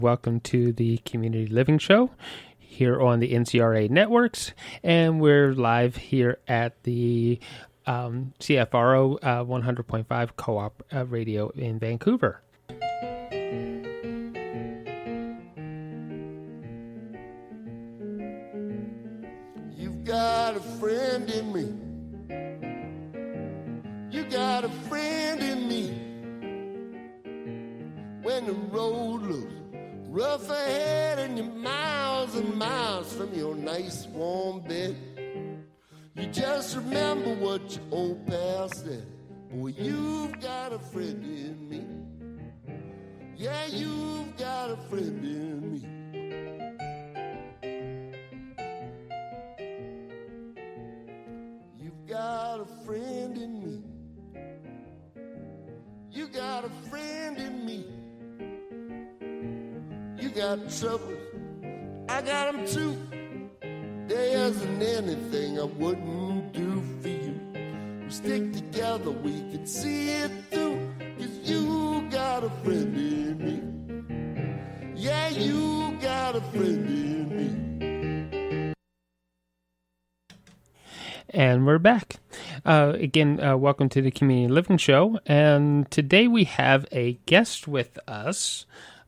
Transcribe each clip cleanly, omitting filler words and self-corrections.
Welcome to the Community Living Show here on the NCRA Networks, and we're live here at the CFRO 100.5 Co-op Radio in Vancouver. You've got a friend in me. You got a friend in me. When the road looks rough ahead and you're miles and miles from your nice warm bed, you just remember what your old pal said. Boy, you've got a friend in me. Yeah, you've got a friend in me. You've got a friend in me. You got a friend in me. You got troubles, I got them too. There isn't anything I wouldn't do for you. We stick together, we can see it through. 'Cause you got a friend in me. Yeah, you got a friend in me. And we're back. Again, welcome to the Community Living Show. And today we have a guest with us.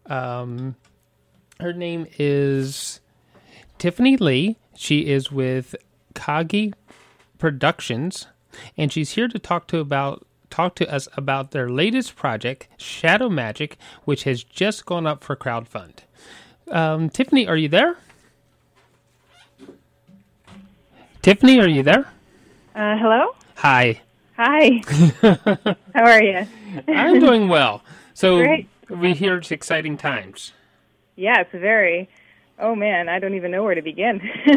Her name is Tiffany Lee. She is with Kagi Productions, and she's here to talk to us about their latest project, Shadow Magic, which has just gone up for crowdfund. Tiffany, are you there? Tiffany, are you there? Hello? Hi. Hi. How are you? I'm doing well. So Great. we hear it's exciting times. Yeah, it's very... Oh, man, I don't even know where to begin.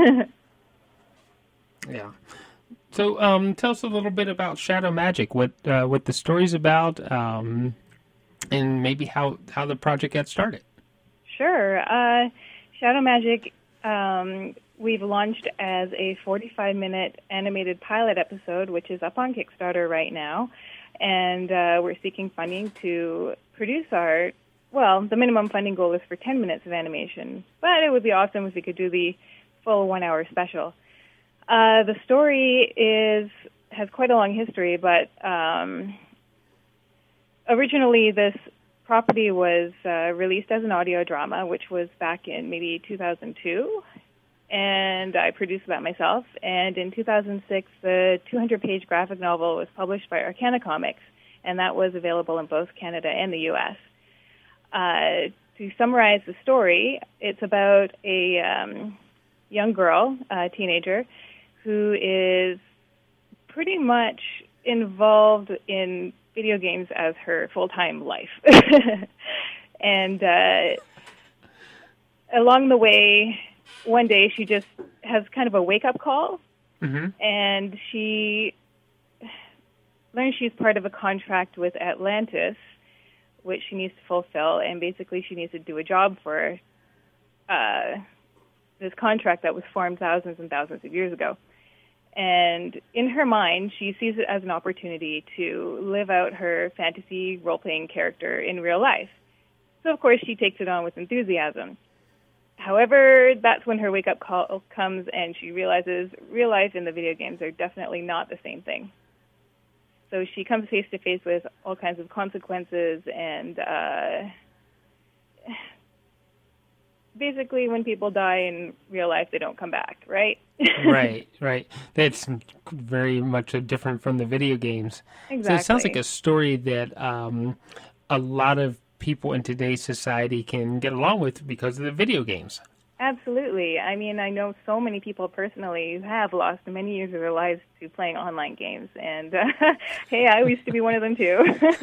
Yeah. So tell us a little bit about Shadow Magic, what the story's about, and maybe how the project got started. Sure. Shadow Magic, we've launched as a 45-minute animated pilot episode, which is up on Kickstarter right now. And we're seeking funding to produce our... Well, the minimum funding goal is for 10 minutes of animation, but it would be awesome if we could do the full 1-hour special. The story has quite a long history, but originally this property was released as an audio drama, which was back in maybe 2002, and I produced that myself. And in 2006, the 200-page graphic novel was published by Arcana Comics, and that was available in both Canada and the U.S. To summarize the story, it's about a young girl, a teenager, who is pretty much involved in video games as her full-time life. And along the way, one day she just has kind of a wake-up call, and she learns she's part of a contract with Atlantis, which she needs to fulfill, and basically she needs to do a job for this contract that was formed thousands and thousands of years ago. And in her mind, she sees it as an opportunity to live out her fantasy role-playing character in real life. So, of course, she takes it on with enthusiasm. However, that's when her wake-up call comes, and she realizes real life and the video games are definitely not the same thing. So she comes face-to-face with all kinds of consequences, and basically when people die in real life, they don't come back, right? Right. That's very much different from the video games. Exactly. So it sounds like a story that a lot of people in today's society can get along with because of the video games. Absolutely. I mean, I know so many people personally who have lost many years of their lives to playing online games. And, hey, I used to be one of them, too.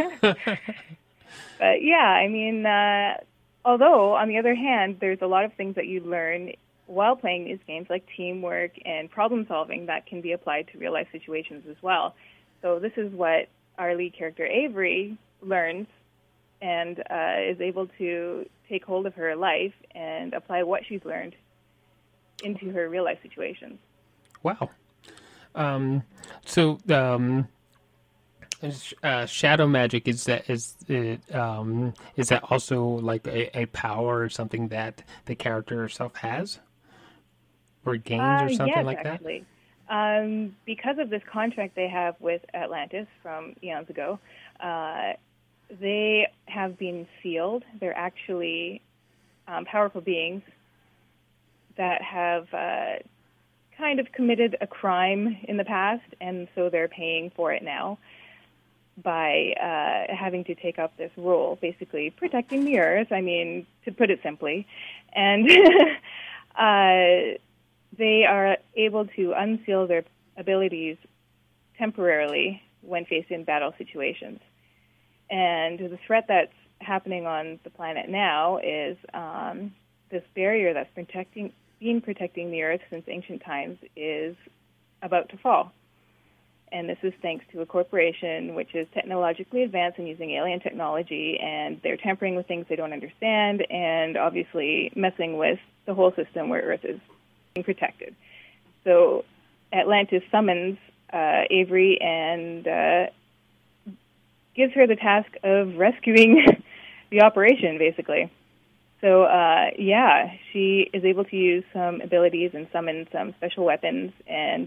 But, yeah, I mean, although, on the other hand, there's a lot of things that you learn while playing these games, like teamwork and problem-solving, that can be applied to real-life situations as well. So this is what our lead character, Avery, learns and is able to take hold of her life and apply what she's learned into her real-life situations. Wow. Shadow magic, is that also like a power or something that the character herself has or gains or something yes, like actually. Because of this contract they have with Atlantis from eons ago, they have been sealed. They're actually powerful beings that have kind of committed a crime in the past, and so they're paying for it now by having to take up this role, basically protecting the Earth, I mean, to put it simply. And they are able to unseal their abilities temporarily when faced in battle situations. And the threat that's happening on the planet now is this barrier that's been protecting the Earth since ancient times is about to fall. And this is thanks to a corporation which is technologically advanced and using alien technology, and they're tampering with things they don't understand and obviously messing with the whole system where Earth is being protected. So Atlantis summons Avery and gives her the task of rescuing the operation, basically. So, she is able to use some abilities and summon some special weapons and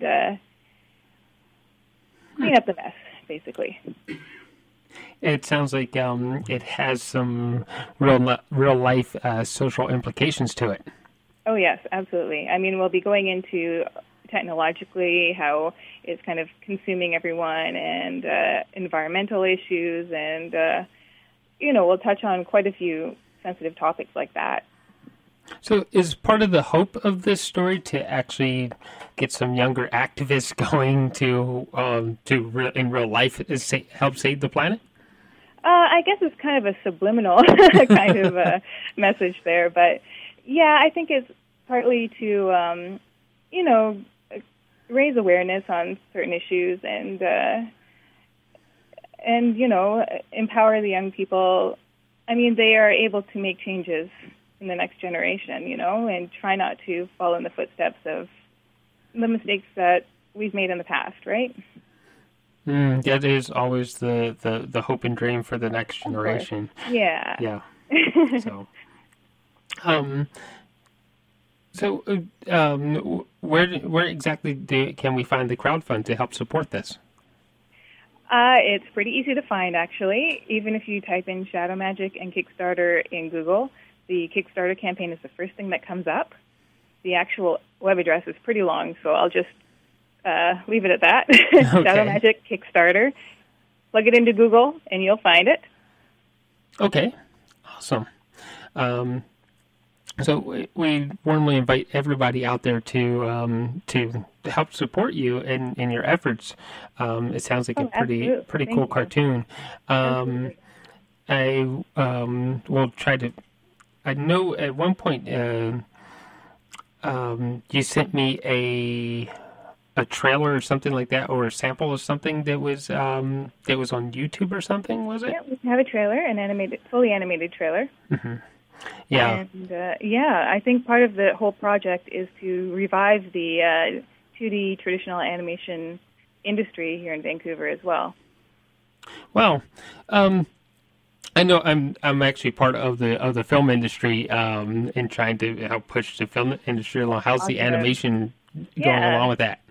clean up the mess, basically. It sounds like it has some real life social implications to it. Oh, yes, absolutely. I mean, we'll be going into technologically how it's kind of consuming everyone and environmental issues and, we'll touch on quite a few sensitive topics like that. So is part of the hope of this story to actually get some younger activists going in real life help save the planet? I guess it's kind of a subliminal kind of a message there, but yeah, I think it's partly to raise awareness on certain issues and empower the young people. I mean, they are able to make changes in the next generation, and try not to follow in the footsteps of the mistakes that we've made in the past, right? That is always the hope and dream for the next generation. Yeah. Yeah. Where exactly can we find the crowdfund to help support this? It's pretty easy to find, actually. Even if you type in Shadow Magic and Kickstarter in Google, the Kickstarter campaign is the first thing that comes up. The actual web address is pretty long, so I'll just leave it at that. Okay. Shadow Magic Kickstarter. Plug it into Google, and you'll find it. Okay. Awesome. So we warmly invite everybody out there to help support you in your efforts. It sounds like a pretty cool cartoon. I will try to. I know at one point you sent me a trailer or something like that, or a sample of something that was on YouTube or something. Was it? Yeah, we have a trailer, fully animated trailer. Mm-hmm. Yeah. And, I think part of the whole project is to revive the 2D traditional animation industry here in Vancouver as well. Well, I know I'm actually part of the film industry and trying to help push the film industry along. How's the animation going along with that?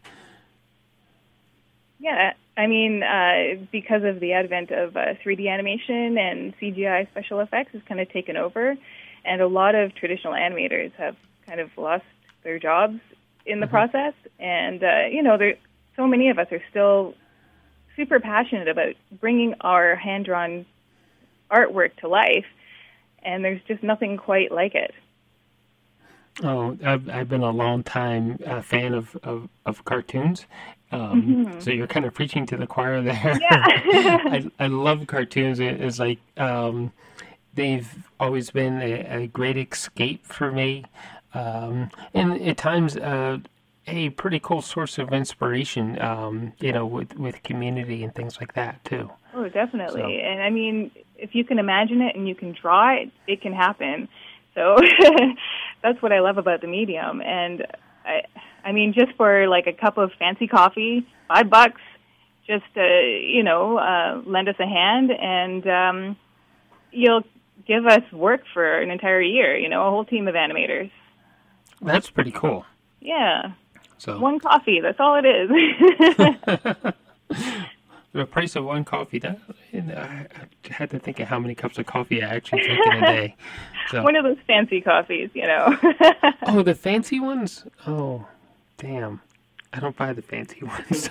Yeah, I mean, because of the advent of 3D animation and CGI special effects has kind of taken over, and a lot of traditional animators have kind of lost their jobs in the process. And, so many of us are still super passionate about bringing our hand-drawn artwork to life, and there's just nothing quite like it. Oh, I've been a long time fan of cartoons. So you're kind of preaching to the choir there. Yeah. I love cartoons. It's like they've always been a great escape for me, and at times a pretty cool source of inspiration. With community and things like that too. Oh, definitely. So. And I mean, if you can imagine it and you can draw it, it can happen. So that's what I love about the medium. And I mean, just for like a cup of fancy coffee, $5, just lend us a hand, and you'll give us work for an entire year. A whole team of animators. That's pretty cool. Yeah. So one coffee. That's all it is. The price of one coffee. I had to think of how many cups of coffee I actually drink in a day. So. One of those fancy coffees, Oh, the fancy ones? Oh, damn. I don't buy the fancy ones.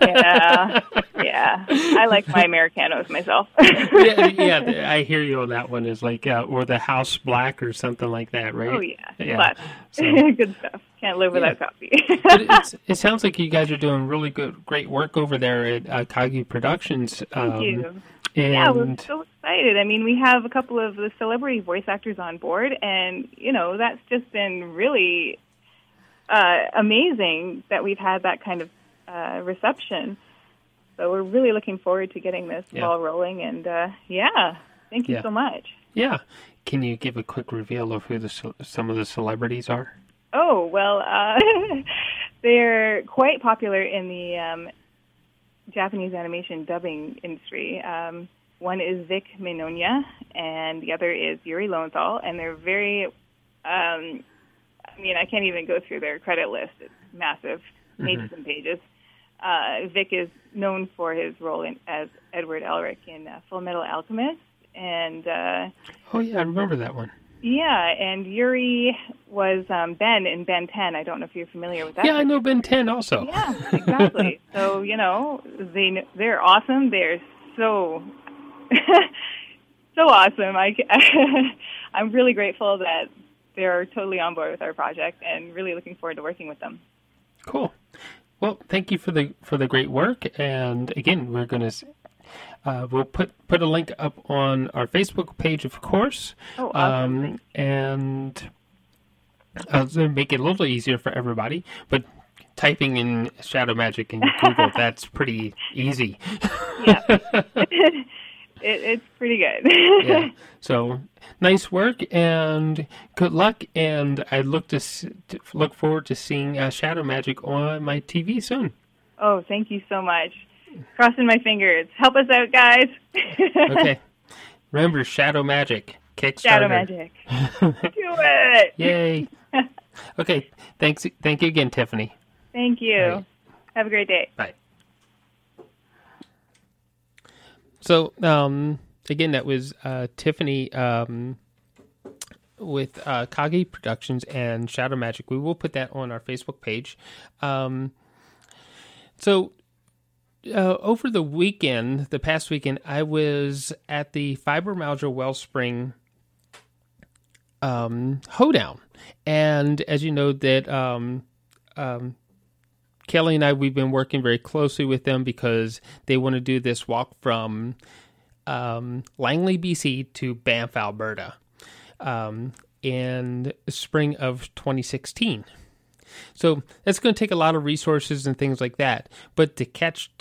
Yeah. I like my Americanos myself. yeah, I hear you on that one. Is like, or the House Black or something like that, right? Oh, yeah. So. Good stuff. Can't live without coffee. But it sounds like you guys are doing really great work over there at Kagi Productions. Thank you. And we're so excited. I mean, we have a couple of the celebrity voice actors on board, and, that's just been really amazing that we've had that kind of reception. So we're really looking forward to getting this ball rolling, and thank you so much. Yeah. Can you give a quick reveal of who some of the celebrities are? Oh, well, they're quite popular in the Japanese animation dubbing industry. One is Vic Mignogna, and the other is Yuri Lowenthal, and they're very, I can't even go through their credit list. It's massive, pages and pages. Vic is known for his role as Edward Elric in Full Metal Alchemist, and oh yeah, I remember that one. Yeah, and Yuri was Ben in Ben 10. I don't know if you're familiar with that. Yeah, I know Ben 10 also. Yeah, exactly. So, they're awesome. They're so so awesome. I'm really grateful that they're totally on board with our project, and really looking forward to working with them. Cool. Well, thank you for the great work, and again, we're going to we'll put a link up on our Facebook page, of course. Oh, awesome. And to make it a little easier for everybody, but typing in Shadow Magic in Google, that's pretty easy. Yeah. It's pretty good. Yeah. So nice work and good luck, and I look forward to seeing Shadow Magic on my TV soon. Oh, thank you so much. Crossing my fingers. Help us out, guys. Okay. Remember, Shadow Magic. Kickstarter. Shadow Magic. Do it. Yay. Okay. Thanks. Thank you again, Tiffany. Thank you. Right. Have a great day. Bye. So, again, that was Tiffany with Kagi Productions and Shadow Magic. We will put that on our Facebook page. Over the past weekend, I was at the Fibromyalgia Wellspring hoedown. And as you know, that Kelly and I, we've been working very closely with them because they want to do this walk from Langley, BC to Banff, Alberta in the spring of 2016. So that's going to take a lot of resources and things like that. But the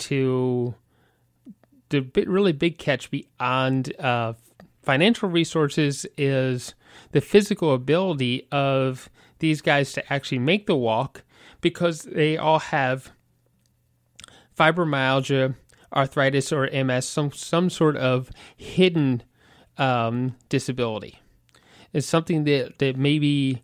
really big catch beyond financial resources is the physical ability of these guys to actually make the walk, because they all have fibromyalgia, arthritis, or MS, some sort of hidden disability. It's something that maybe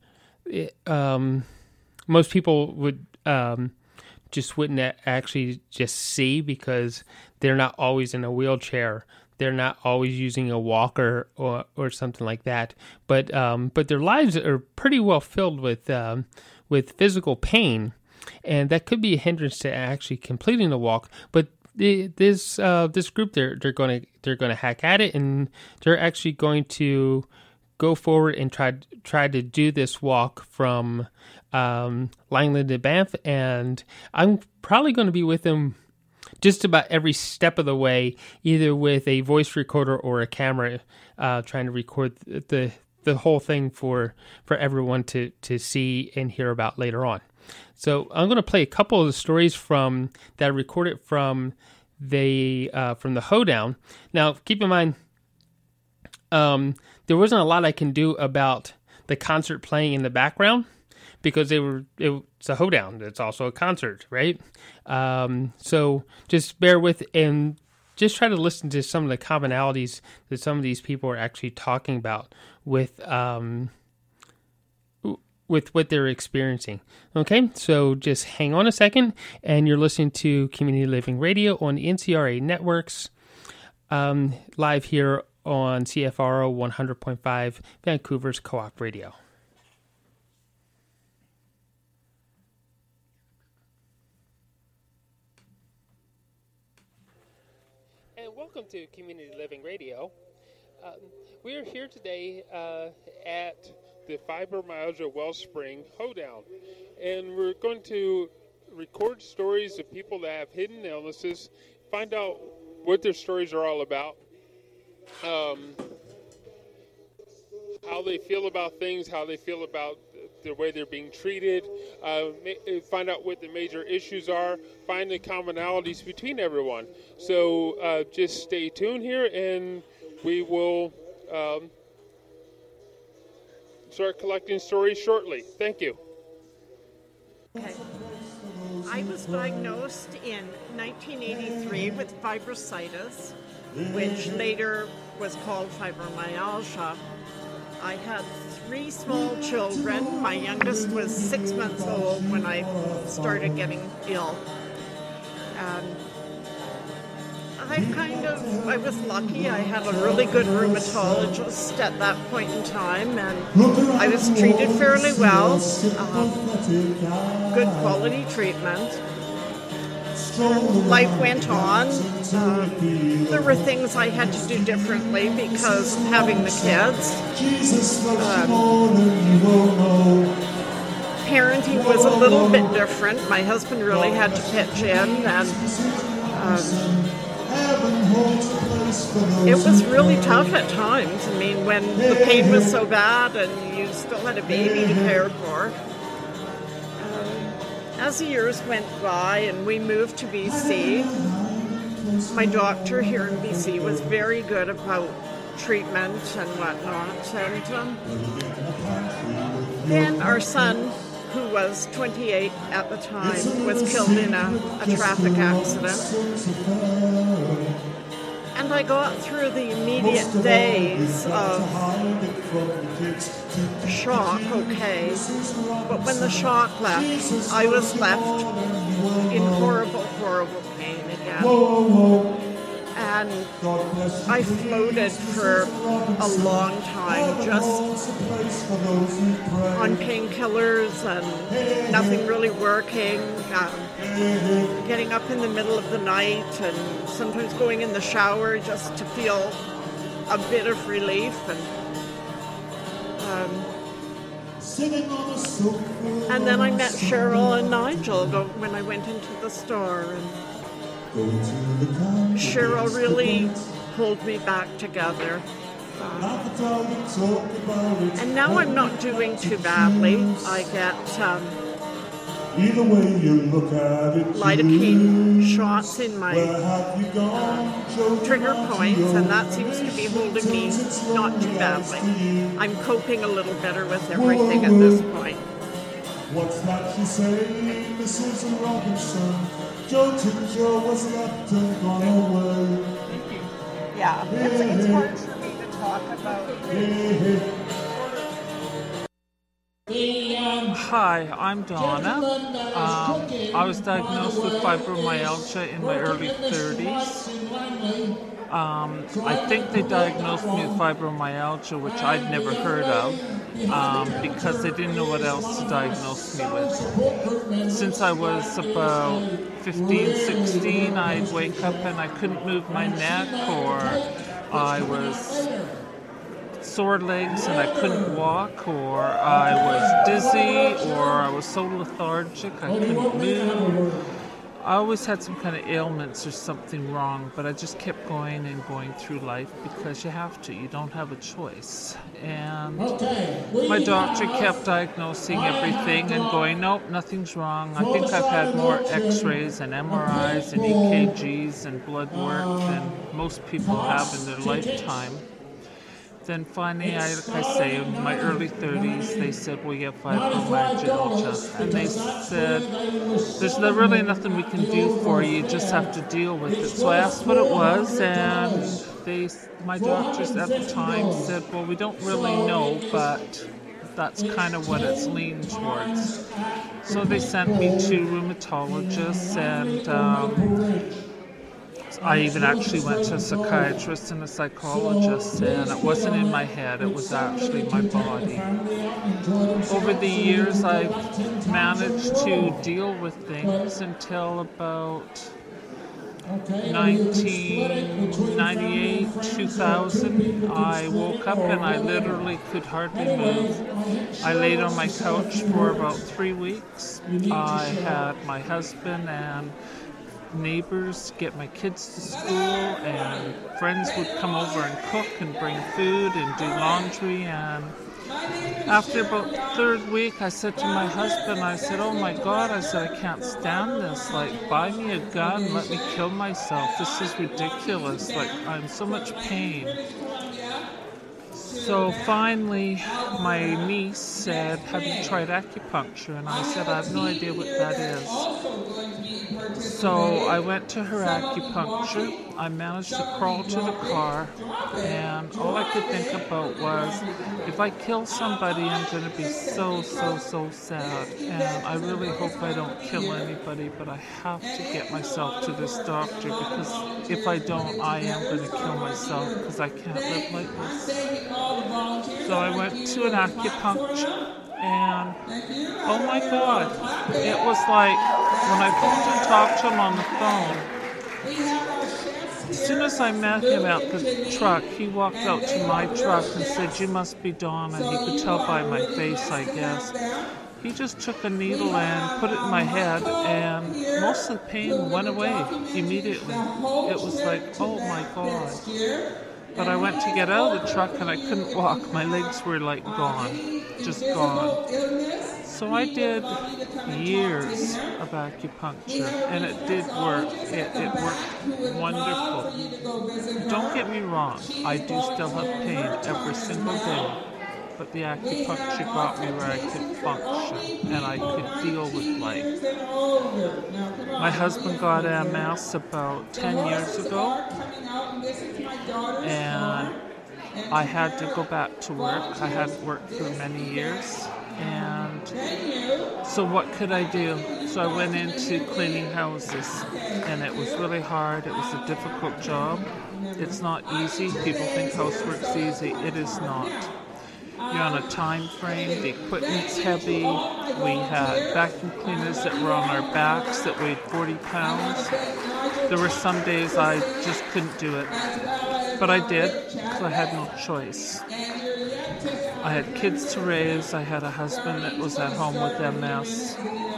most people would just wouldn't actually just see, because they're not always in a wheelchair. They're not always using a walker or something like that. But their lives are pretty well filled with physical pain, and that could be a hindrance to actually completing the walk. But this group, they're going to hack at it, and they're actually going to go forward and try to do this walk from Langley to Banff, and I'm probably going to be with them just about every step of the way, either with a voice recorder or a camera, trying to record the whole thing for everyone to see and hear about later on. So I'm going to play a couple of the stories that I recorded from the hoedown. Now, keep in mind, there wasn't a lot I can do about the concert playing in the background, because it's a hoedown. It's also a concert, right? So just bear with and just try to listen to some of the commonalities that some of these people are actually talking about with what they're experiencing. Okay, so just hang on a second, and you're listening to Community Living Radio on the NCRA networks, live here on CFRO 100.5, Vancouver's Co-op Radio. And welcome to Community Living Radio. We are here today at the Fibromyalgia Wellspring Hoedown, and we're going to record stories of people that have hidden illnesses, find out what their stories are all about, how they feel about things, how they feel about the way they're being treated, find out what the major issues are, find the commonalities between everyone. So just stay tuned here, and we will start collecting stories shortly. Thank you. Okay. I was diagnosed in 1983 with fibrositis, which later was called fibromyalgia. I had 3 small children. My youngest was 6 months old when I started getting ill. And I was lucky. I had a really good rheumatologist at that point in time, and I was treated fairly well. Good quality treatment. Life went on. There were things I had to do differently because of having the kids. Parenting was a little bit different. My husband really had to pitch in, and it was really tough at times. I mean, when the pain was so bad and you still had a baby to care for. As the years went by and we moved to BC, my doctor here in BC was very good about treatment and whatnot. And then our son, who was 28 at the time, was killed in a traffic accident. And I got through the immediate days of shock, okay. But when the shock left, I was left in horrible, horrible pain again. And I floated for a long time, just on painkillers and nothing really working, getting up in the middle of the night and sometimes going in the shower just to feel a bit of relief. And then I met Cheryl and Nigel when I went into the store. And Cheryl really pulled me back together. And now I'm not doing too badly. I get lidocaine shots in my trigger points, and that seems to be holding me not too badly. I'm coping a little better with everything at this point. What's that you say? This is Robinson. Joe to Joe was left and gone away. Yeah, it's hard for me to talk about. Hi, I'm Donna. I was diagnosed with fibromyalgia in my early 30s. I think they diagnosed me with fibromyalgia, which I'd never heard of, because they didn't know what else to diagnose me with. Since I was about 15, 16, I'd wake up and I couldn't move my neck, or I was sore legs and I couldn't walk, or I was dizzy, or I was so lethargic I couldn't move. I always had some kind of ailments or something wrong, but I just kept going and going through life because you have to. You don't have a choice. And my doctor kept diagnosing everything and going, nope, nothing's wrong. I think I've had more x-rays and MRIs and EKGs and blood work than most people have in their lifetime. then finally, like I say, in my early 30s, they said, well, you have fibromyalgia. And they said, there's really nothing we can do for you. You just have to deal with it. So I asked what it was, and my doctors at the time said, well, we don't really know, but that's kind of what it's leaned towards. So they sent me to rheumatologists, and I even actually went to a psychiatrist and a psychologist, and it wasn't in my head, it was actually my body. Over the years, I've managed to deal with things until about 1998, 2000. I woke up and I literally could hardly move. I laid on my couch for about 3 weeks. I had my husband and neighbors get my kids to school, and friends would come over and cook and bring food and do laundry. And after about the 3rd week, I said to my husband, I said, oh my God, I said, I can't stand this. Like, buy me a gun, let me kill myself. This is ridiculous. Like, I'm in so much pain. So finally, my niece said, have you tried acupuncture? And I said, I have no idea what that is. So I went to her acupuncture. I managed to crawl to the car, and all I could think about was, if I kill somebody, I'm going to be so sad. And I really hope I don't kill anybody, but I have to get myself to this doctor, because if I don't, I am going to kill myself, because I can't live like this. So I went to an acupuncture, and oh my God, it was like when I phoned and talked to him on the phone, as soon as I met him at the truck, he walked out to my truck and said, you must be Donna. He could tell by my face, I guess. He just took a needle and put it in my head, and most of the pain went away immediately. It was like, oh my God. But I went to get out of the truck and I couldn't walk. My legs were like gone, just gone. So I did years of acupuncture, and it did work. It worked wonderful. Don't get me wrong, I do still have pain every single day. But the acupuncture got me where I could function and I could deal with life. My husband got MS about 10 years ago, and I had to go back to work. I hadn't worked for many years, and so what could I do? So I went into cleaning houses, and it was really hard. It was a difficult job. It's not easy. People think housework's easy. It is not. You're on a time frame, the equipment's heavy. We had vacuum cleaners that were on our backs that weighed 40 pounds. There were some days I just couldn't do it. But I did, because I had no choice. I had kids to raise, I had a husband that was at home with MS.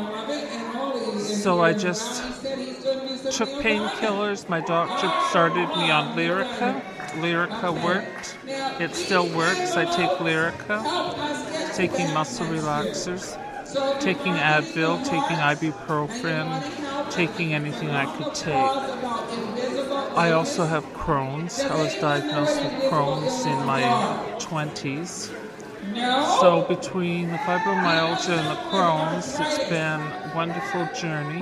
So I just took painkillers. My doctor started me on Lyrica. Lyrica worked. It still works. I take Lyrica, taking muscle relaxers, taking Advil, taking ibuprofen, taking anything I could take. I also have Crohn's. I was diagnosed with Crohn's in my 20s. So between the fibromyalgia and the Crohn's, it's been a wonderful journey.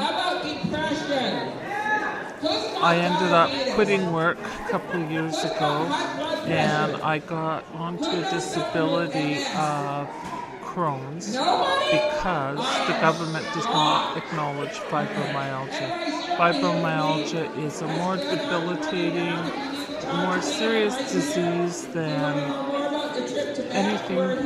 I ended up quitting work a couple of years ago, and I got onto a disability of Crohn's because the government does not acknowledge fibromyalgia. Fibromyalgia is a more debilitating, more serious disease than anything.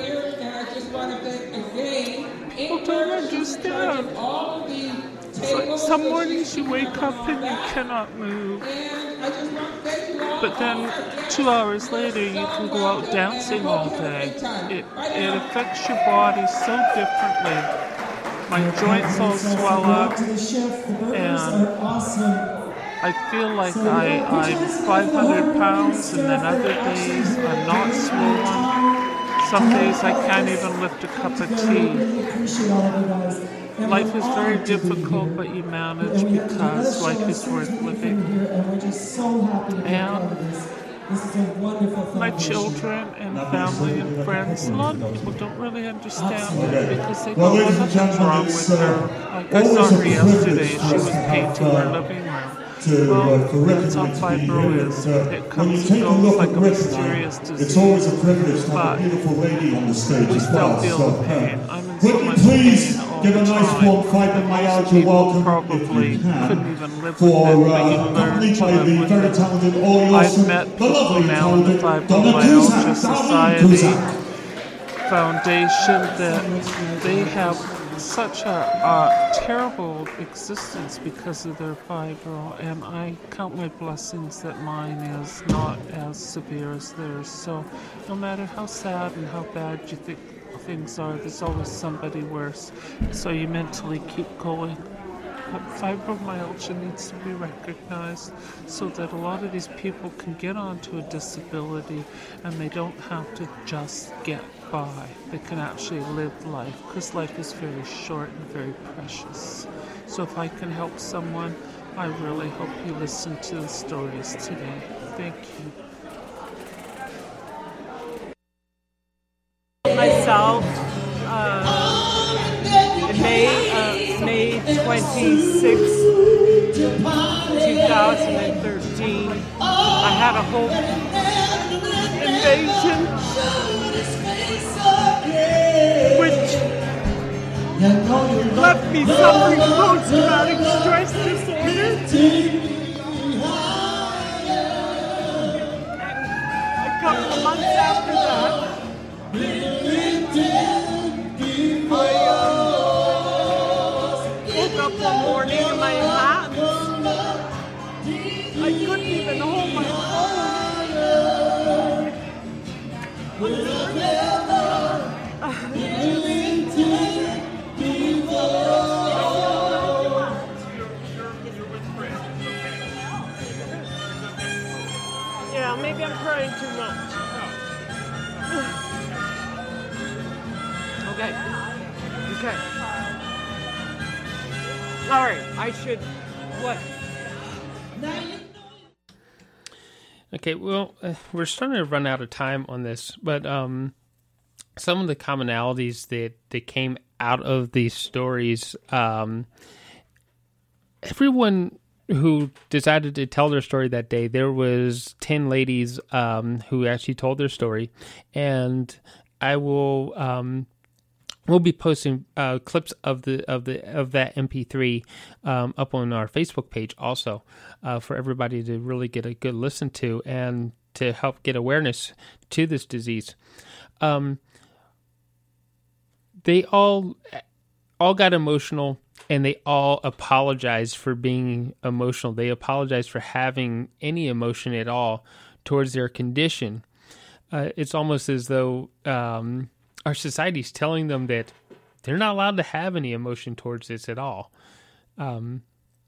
People don't understand. It's like some mornings you wake up and you cannot move. But then 2 hours later you can go out dancing all day. It affects your body so differently. My joints all swell up, and I feel like I'm 500 pounds, and then other days I'm not swollen. Some days I can't even lift a cup of tea. Life is very difficult, but you manage because life is worth living. And This is a wonderful My foundation. children and family and friends, a lot of people don't really understand Okay. it because they Well, don't know ladies and nothing's gentlemen, wrong it's, with her. Like I always saw a her yesterday, privilege she for us was to have, painting her living room. for Well, that's how Rick to be fibro here. is. And, It when you comes and take a goes look like at a Rick mysterious tonight, disease. it's always a privilege to have But a beautiful lady on the stage we as still well. feel So, the pain. I'm in would so you much please pain all give the a nice time. warm Most fibromyalgia people welcome, probably if you can, couldn't even live for with it, but you learn accompanied to by live the with very it. talented Ollie I've Olsen, met the people lovely now in the talented Donna Fibromyalgia Cusack. Society Cusack. Foundation that they have such a terrible existence because of their fibro, and I count my blessings that mine is not as severe as theirs. So no matter how sad and how bad you think things are, there's always somebody worse. So you mentally keep going. But fibromyalgia needs to be recognized so that a lot of these people can get onto a disability and they don't have to just get by. They can actually live life, because life is very short and very precious. So if I can help someone, I really hope you listen to the stories today. Thank you. Myself, May 26, 2013, I had a home invasion, which left me suffering post-traumatic stress disorder. A couple of months after that, woke up one morning in my hands. I couldn't even hold my Yeah, maybe I'm crying too much. Okay. All right, I should, what? Okay, well, we're starting to run out of time on this, but some of the commonalities that came out of these stories, everyone who decided to tell their story that day, there was 10 ladies who actually told their story, and I will we'll be posting clips of that MP3 up on our Facebook page also for everybody to really get a good listen to and to help get awareness to this disease. They all got emotional, and they all apologized for being emotional. They apologized for having any emotion at all towards their condition. It's almost as though our society's telling them that they're not allowed to have any emotion towards this at all. And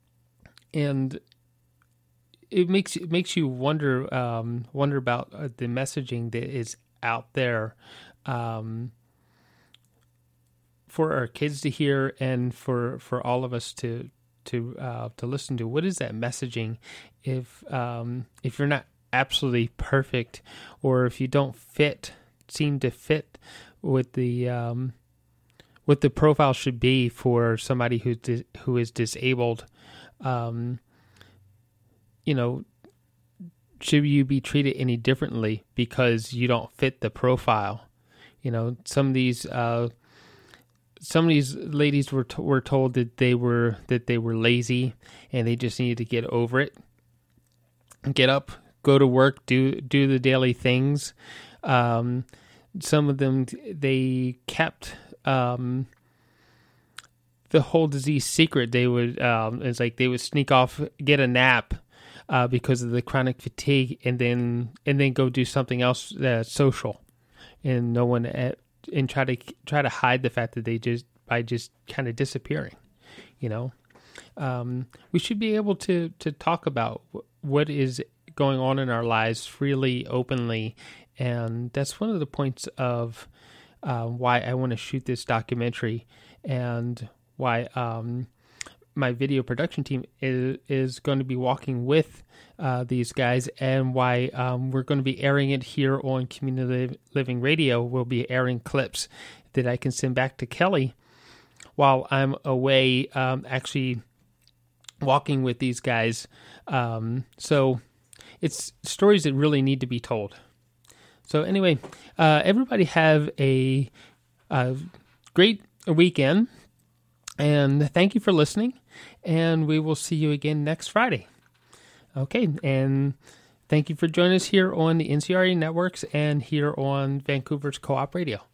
it makes you wonder about the messaging that is out there for our kids to hear, and for all of us to listen to. What is that messaging? If you're not absolutely perfect, or if you don't seem to fit what the profile should be for somebody who is disabled, should you be treated any differently because you don't fit the profile? Some of these ladies were told that they were lazy and they just needed to get over it, get up, go to work, do the daily things. Some of them, they kept the whole disease secret. They would it's like they would sneak off, get a nap because of the chronic fatigue, and then go do something else social, and no one and try to hide the fact that they just kind of disappearing. We should be able to talk about what is going on in our lives freely, openly, and that's one of the points of why I want to shoot this documentary, and why my video production team is going to be walking with these guys, and why we're going to be airing it here on Community Living Radio. We'll be airing clips that I can send back to Kelly while I'm away actually walking with these guys. So it's stories that really need to be told. So anyway, everybody have a great weekend, and thank you for listening, and we will see you again next Friday. Okay, and thank you for joining us here on the NCRA Networks and here on Vancouver's Co-op Radio.